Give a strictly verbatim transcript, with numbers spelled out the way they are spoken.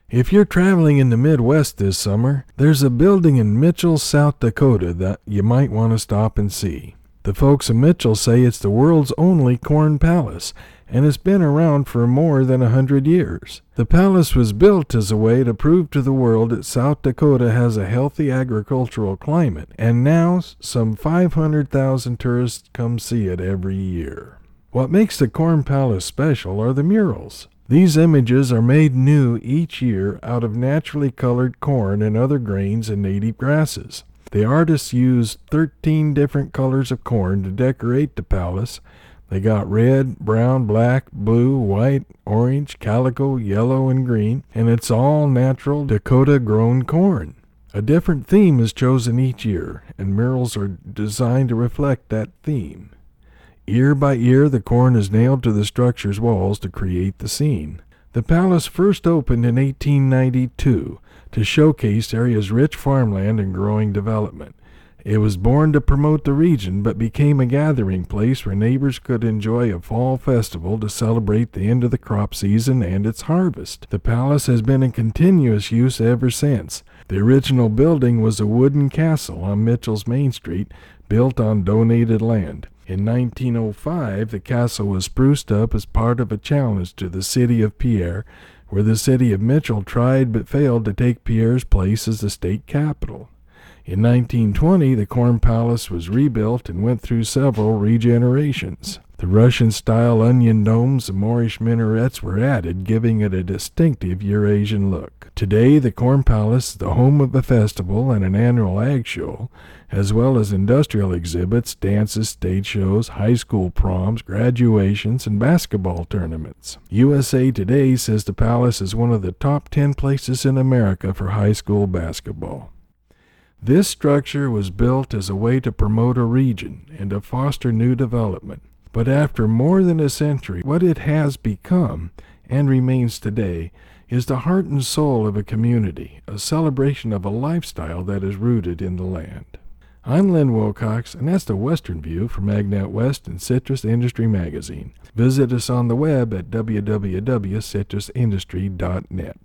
If you're traveling in the Midwest this summer, there's a building in Mitchell, South Dakota that you might want to stop and see. The folks of Mitchell say it's the world's only corn palace, and it's been around for more than a hundred years. The palace was built as a way to prove to the world that South Dakota has a healthy agricultural climate, and now some five hundred thousand tourists come see it every year. What makes the Corn Palace special are the murals. These images are made new each year out of naturally colored corn and other grains and native grasses. The artists used thirteen different colors of corn to decorate the palace. They got red, brown, black, blue, white, orange, calico, yellow, and green, and it's all natural Dakota-grown corn. A different theme is chosen each year, and murals are designed to reflect that theme. Year by year, the corn is nailed to the structure's walls to create the scene. The palace first opened in eighteen ninety-two to showcase the area's rich farmland and growing development. It was born to promote the region, but became a gathering place where neighbors could enjoy a fall festival to celebrate the end of the crop season and its harvest. The palace has been in continuous use ever since. The original building was a wooden castle on Mitchell's Main Street, built on donated land. In nineteen oh five, the castle was spruced up as part of a challenge to the city of Pierre, where the city of Mitchell tried but failed to take Pierre's place as the state capital. In nineteen twenty, the Corn Palace was rebuilt and went through several regenerations. The Russian-style onion domes and Moorish minarets were added, giving it a distinctive Eurasian look. Today, the Corn Palace is the home of a festival and an annual ag show, as well as industrial exhibits, dances, stage shows, high school proms, graduations, and basketball tournaments. U S A Today says the palace is one of the top ten places in America for high school basketball. This structure was built as a way to promote a region and to foster new development. But after more than a century, what it has become, and remains today, is the heart and soul of a community, a celebration of a lifestyle that is rooted in the land. I'm Len Wilcox, and that's the Western View from AgNet West and Citrus Industry Magazine. Visit us on the web at w w w dot citrus industry dot net.